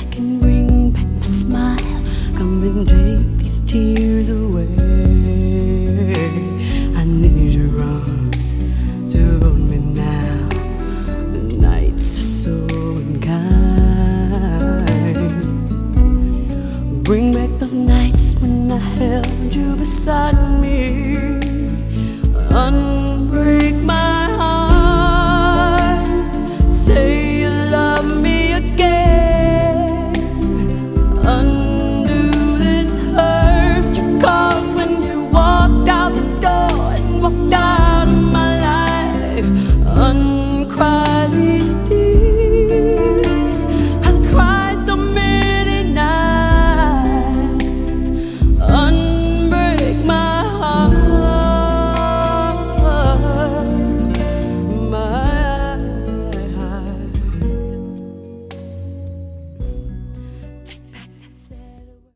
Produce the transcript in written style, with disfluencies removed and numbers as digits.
can bring back my smile. Come and take these tears away. I need your arms to hold me now. The nights are so unkind. Bring back those nights when I held you beside me. Unbreak my heart. Say you love me again. Undo this hurt you caused when you walked out the door and walked out.